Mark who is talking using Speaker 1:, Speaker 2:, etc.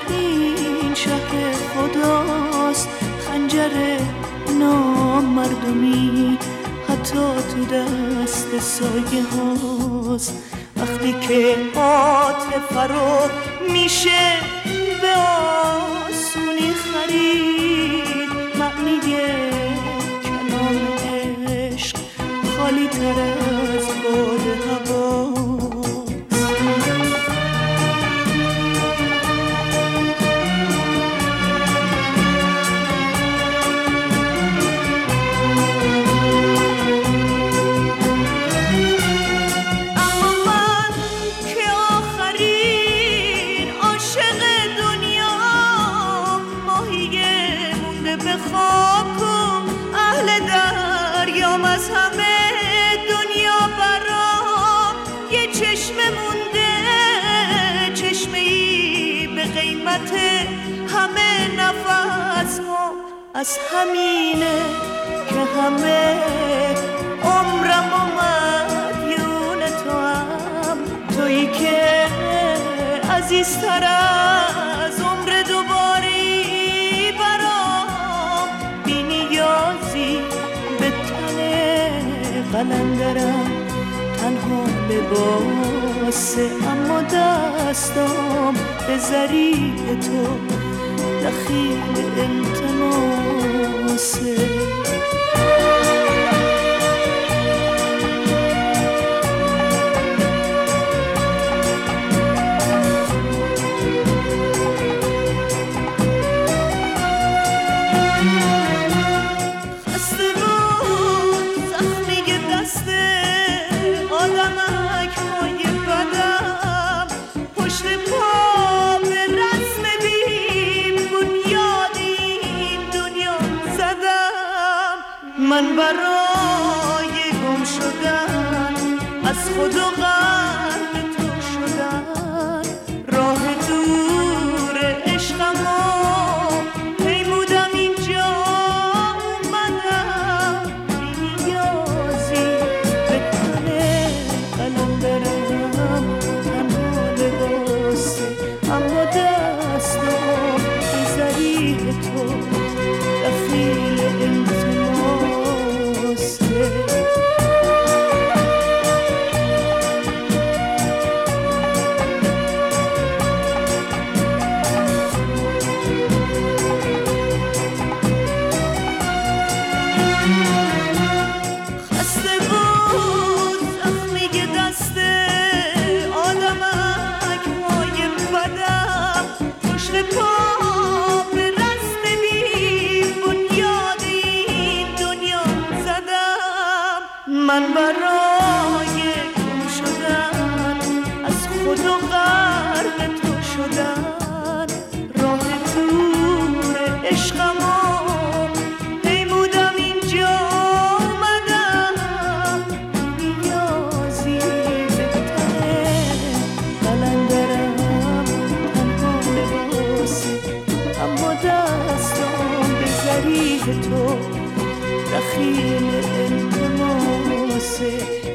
Speaker 1: این شهر خداست، خنجر نامردمی حتی تو دست سایه هاست. وقتی که عاطفه رو میشه به آسونی خرید، معنی کلام عشق خالی تر از باد هواست. از همه دنیا برام یه چشمه مونده، چشمه‌ای به قیمت همه نفس ها. از همینه که همه عمرم و مدیون تو هم، تویی که عزیزتر از عمر دوباری برام، بی نیازی به قلندرم تنها لباسه، اما دستام به ذریع تو دخیل التماسه. من برای گم شدن از خود و غرق تو شدن، راه دور عشقمو پیمودم اینجا اومدم، بی نیازی به تن قلندرم تنها لباسه، اما دستم به ذریع تو دخیل من برای گم شدن از خود و غرق تو شدن، راه دور عشقمو پیمودم اینجا اومدم، نیازی به تن قلندرم تنها لباسه، اما دستم به ذریع تو دخیل التماسه.